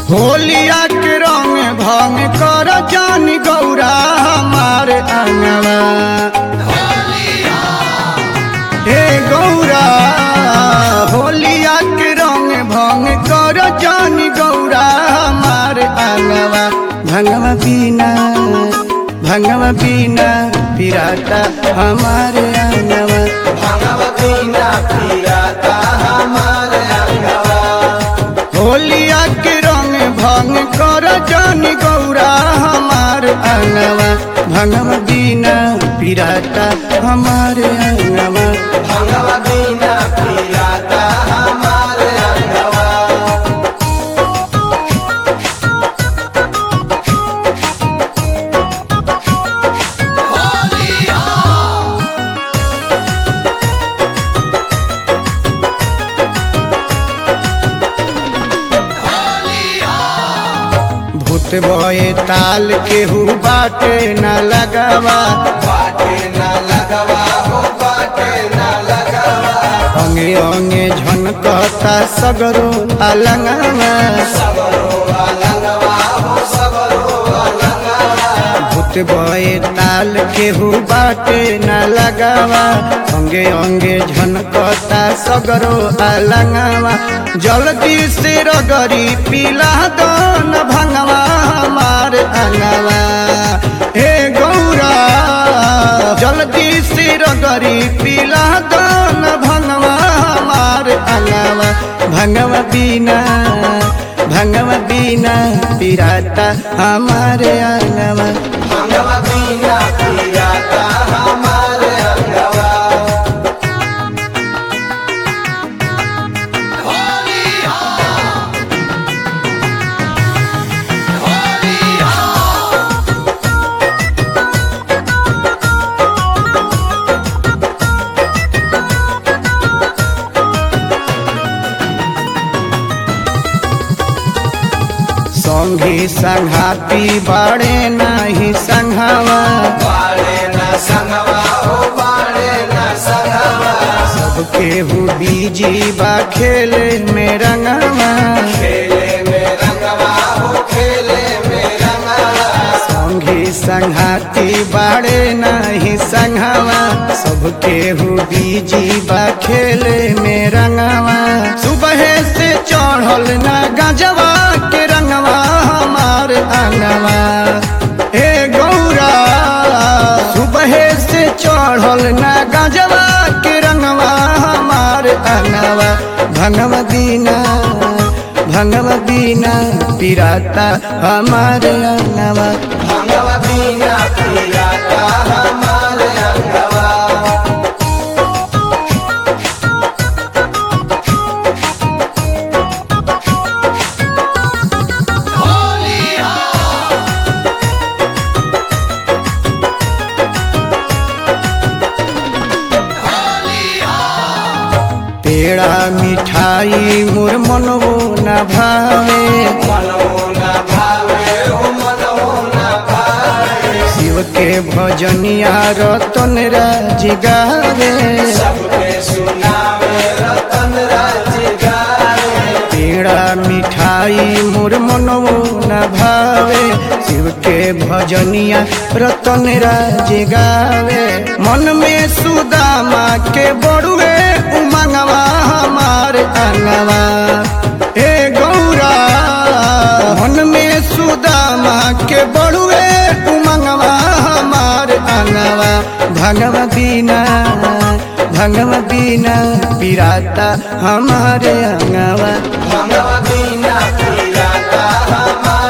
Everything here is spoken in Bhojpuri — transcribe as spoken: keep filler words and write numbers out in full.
होलिया के रंग भंग कर जानी गौरा हमारे अंगवा। हे गौरा होलिया के रंग भंग कर जानी गौरा हमारे अंगवा। भंगवा बिना भंगवा बिना पिराता हमारे अंगवा। भंगवा बिना पिराता हमारे अंगवा। होलिया के रंग भंग कर जानी गौरा हमारे अंगवा। भंगवा बिना पिराता हमारे अंगवा। भंगवा बिना पिराता हमारे अंगवा। भूत बोए ताल केहू बाटे न लगावा। बाटे न लगवा हो बाटे न लगवा। अंगे अंगे झनकता सगरो अलंगवा। सबरो अलंगवा हो सबरो अलंगवा। भूत बोए ताल केहू बाटे न लगावा। अंगे अंगे झनकता सगरो अलंगवा। जल्दी से रगरी पीला दान भंगवा हमारे अंगवा। हे गौरा जल्दी से रगरी पीला दान भंगवा हमारे अंगवा। भंगवा बिना भंगवा बिना पिराता हमारे अंगवा। भंगवा बिना पिराता हमारे अंगवा। संगी संघाती बड़े नाही संघवा। बाड़े न संगवा हो बाड़े न संगवा। सबके हु बीजी बा खेले में रंगवा। खेले में रंगवा हो खेले में रंगवा। संगी संघाती बड़े नाही संघवा। सबके हु बीजी बा खेले में रंगवा। सुबह से चढ़ल न गजवा के रंगवा हमारे अंगवा। हे गौरा सुबह से चढ़ल न गजवा के रंगवा हमारे अंगवा। भंगवा बिना भंगवा बिना पिराता हमारे अंगवा। भंगवा बिना पिराता हमारे अंगवा। पेड़ा मिठाई मोर मनवो न भावे। मनवो न भावे हो मनवो न भावे। शिव के भजनिया रतन राज गावे। सबके सुनावे रतन राज गावे। पेड़ा मिठाई मोर मनवो न भावे। शिव के भजनिया रतन राज गावे। मन में सुदामा के बड़ुए उमंगवा हमारे अंगवा। हे गौरा मन में सुदामा के बड़ुए उमंगवा हमारे अंगवा। भंगवा बिना भंगवा बिना पिराता हमारे अंगवा। भंगवा बिना पिराता हमारे